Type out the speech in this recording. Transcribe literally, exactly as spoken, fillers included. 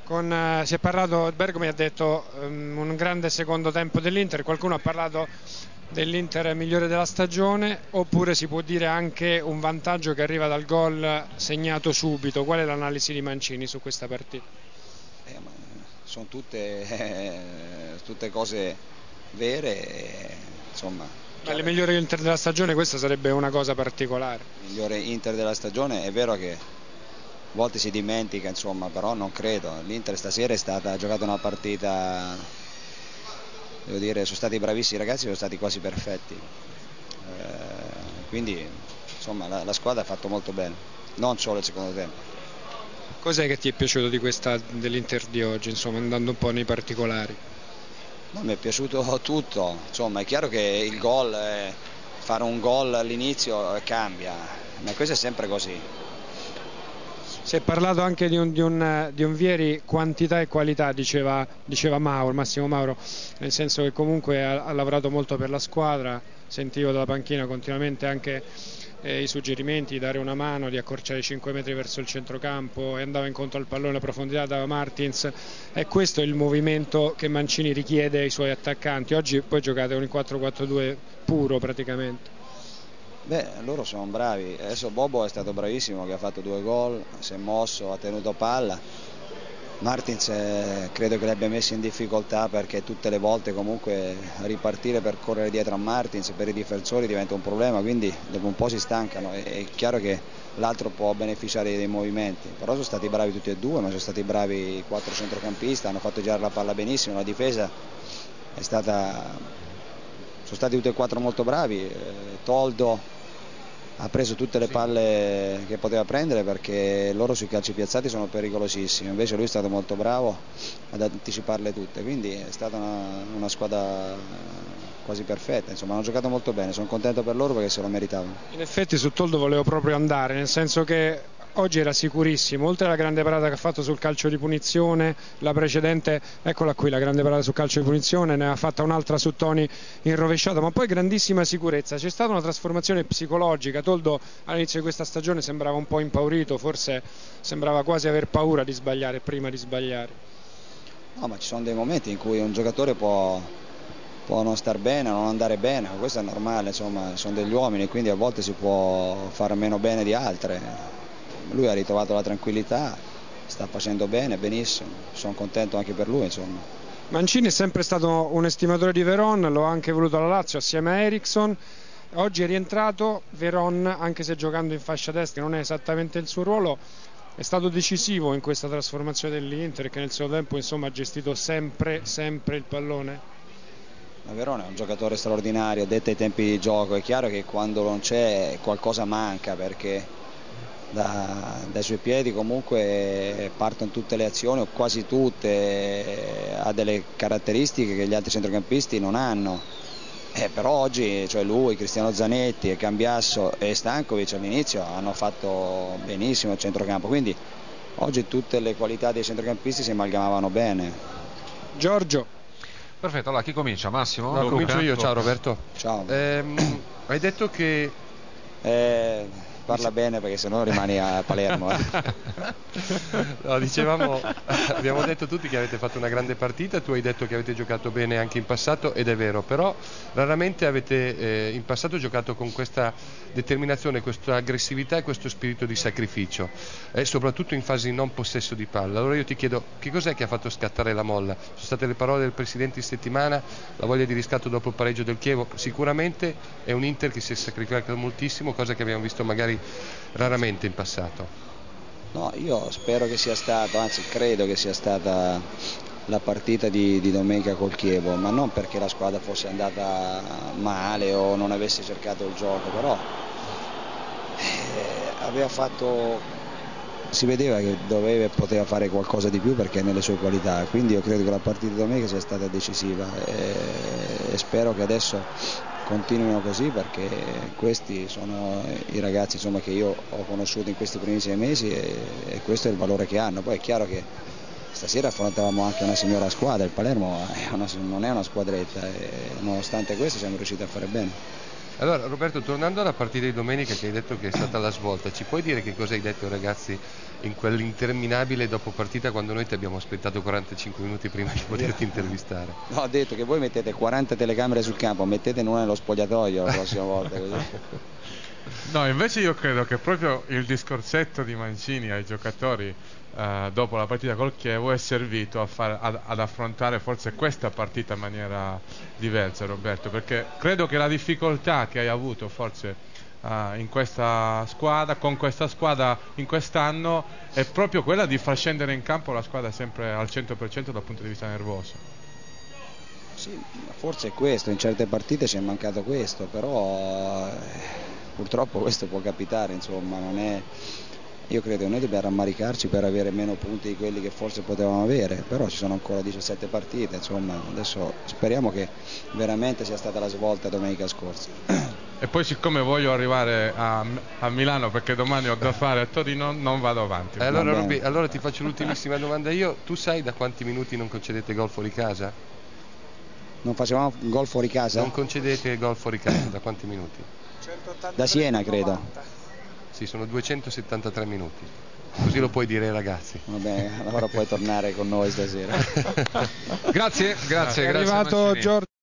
Con, eh, si è parlato, Bergomi ha detto um, un grande secondo tempo dell'Inter, qualcuno ha parlato dell'Inter migliore della stagione, oppure si può dire anche un vantaggio che arriva dal gol segnato subito. Qual è l'analisi di Mancini su questa partita? Eh, ma sono tutte, eh, tutte cose vere, eh, insomma. Ma le migliori Inter della stagione, questa sarebbe una cosa particolare. Migliore Inter della stagione, è vero che a volte si dimentica, insomma, però non credo. L'Inter stasera è stata, ha giocato una partita, devo dire, sono stati bravissimi i ragazzi, sono stati quasi perfetti. Eh, quindi, insomma, la, la squadra ha fatto molto bene, non solo il secondo tempo. Cos'è che ti è piaciuto di questa dell'Inter di oggi, insomma, andando un po' nei particolari? No, mi è piaciuto tutto, insomma, è chiaro che il gol, eh, fare un gol all'inizio cambia, ma questo è sempre così. Si è parlato anche di un, di un, di un Vieri quantità e qualità, diceva, diceva Mauro, Massimo Mauro, nel senso che comunque ha, ha lavorato molto per la squadra, sentivo dalla panchina continuamente anche eh, i suggerimenti di dare una mano, di accorciare i cinque metri verso il centrocampo, e andava incontro al pallone, la profondità dava Martins, e questo è il movimento che Mancini richiede ai suoi attaccanti. Oggi poi giocate con il quattro quattro due puro praticamente. Beh, loro sono bravi, adesso Bobo è stato bravissimo che ha fatto due gol, si è mosso, ha tenuto palla. Martins eh, credo che li abbia messi in difficoltà, perché tutte le volte comunque ripartire per correre dietro a Martins per i difensori diventa un problema, quindi dopo un po' si stancano. È, è chiaro che l'altro può beneficiare dei movimenti, però sono stati bravi tutti e due, ma sono stati bravi i quattro centrocampisti, hanno fatto girare la palla benissimo, la difesa è stata, sono stati tutti e quattro molto bravi. eh, Toldo ha preso tutte le palle che poteva prendere, perché loro sui calci piazzati sono pericolosissimi, invece lui è stato molto bravo ad anticiparle tutte, quindi è stata una, una squadra quasi perfetta, insomma hanno giocato molto bene, sono contento per loro perché se lo meritavano. In effetti su Toldo volevo proprio andare, nel senso che oggi era sicurissimo, oltre alla grande parata che ha fatto sul calcio di punizione, la precedente, eccola qui la grande parata sul calcio di punizione, ne ha fatta un'altra su Toni in rovesciata, ma poi grandissima sicurezza. C'è stata una trasformazione psicologica. Toldo all'inizio di questa stagione sembrava un po' impaurito, forse sembrava quasi aver paura di sbagliare prima di sbagliare. No, ma ci sono dei momenti in cui un giocatore può, può non star bene, non andare bene, ma questo è normale, insomma sono degli uomini, quindi a volte si può fare meno bene di altre. Lui ha ritrovato la tranquillità, sta facendo bene, benissimo, sono contento anche per lui, insomma. Mancini è sempre stato un estimatore di Veron, lo ha anche voluto alla Lazio assieme a Eriksson. Oggi è rientrato Veron, anche se giocando in fascia destra non è esattamente il suo ruolo, è stato decisivo in questa trasformazione dell'Inter, che nel suo tempo insomma ha gestito sempre, sempre il pallone. Ma Veron è un giocatore straordinario, detto ai tempi di gioco, è chiaro che quando non c'è qualcosa manca, perché Da, dai suoi piedi comunque partono tutte le azioni, o quasi tutte, ha delle caratteristiche che gli altri centrocampisti non hanno, eh, però oggi cioè lui, Cristiano Zanetti e Cambiasso e Stankovic all'inizio hanno fatto benissimo il centrocampo, quindi oggi tutte le qualità dei centrocampisti si amalgamavano bene. Giorgio. Perfetto, allora chi comincia? Massimo? No, comincio io, ciao Roberto. Ciao. Ehm, hai detto che Eh, parla bene perché sennò rimani a Palermo. Eh. No, dicevamo, abbiamo detto tutti che avete fatto una grande partita, tu hai detto che avete giocato bene anche in passato, ed è vero, però raramente avete eh, in passato giocato con questa determinazione, questa aggressività e questo spirito di sacrificio, e eh, soprattutto in fasi non possesso di palla. Allora io ti chiedo, che cos'è che ha fatto scattare la molla? Sono state le parole del Presidente in settimana, la voglia di riscatto dopo il pareggio del Chievo? Sicuramente è un Inter che si è sacrificato moltissimo, cosa che abbiamo visto magari raramente in passato. No, io spero che sia stato, anzi credo che sia stata la partita di, di domenica col Chievo, ma non perché la squadra fosse andata male o non avesse cercato il gioco, però eh, aveva fatto, si vedeva che doveva e poteva fare qualcosa di più perché nelle sue qualità, quindi io credo che la partita di domenica sia stata decisiva e, e spero che adesso continuino così, perché questi sono i ragazzi insomma, che io ho conosciuto in questi primi sei mesi e, e questo è il valore che hanno. Poi è chiaro che stasera affrontavamo anche una signora squadra, il Palermo è una, non è una squadretta e nonostante questo siamo riusciti a fare bene. Allora Roberto, tornando alla partita di domenica che hai detto che è stata la svolta, ci puoi dire che cosa hai detto ai ragazzi in quell'interminabile dopo partita quando noi ti abbiamo aspettato quarantacinque minuti prima di poterti intervistare? No, ho detto che voi mettete quaranta telecamere sul campo, mettete una nello spogliatoio la prossima volta così. No, invece io credo che proprio il discorsetto di Mancini ai giocatori eh, dopo la partita col Chievo è servito a far, ad, ad affrontare forse questa partita in maniera diversa, Roberto, perché credo che la difficoltà che hai avuto forse eh, in questa squadra, con questa squadra in quest'anno, è proprio quella di far scendere in campo la squadra sempre al cento per cento dal punto di vista nervoso. Sì, forse è questo, in certe partite ci è mancato questo, però eh, purtroppo questo può capitare, insomma, non è... Io credo che noi dobbiamo rammaricarci per avere meno punti di quelli che forse potevamo avere, però ci sono ancora diciassette partite, insomma, adesso speriamo che veramente sia stata la svolta domenica scorsa. E poi siccome voglio arrivare a, a Milano perché domani ho da fare a Torino, non vado avanti. Eh, allora, Robby, allora ti faccio l'ultimissima domanda io, tu sai da quanti minuti non concedete gol fuori casa? Non facevamo gol fuori casa? Non concedete gol fuori casa, da quanti minuti? Da Siena credo. Sì, sono duecentosettantatré minuti. Così lo puoi dire ai ragazzi. Vabbè, allora puoi tornare con noi stasera. Grazie, grazie, È grazie arrivato Mancini. Giorgio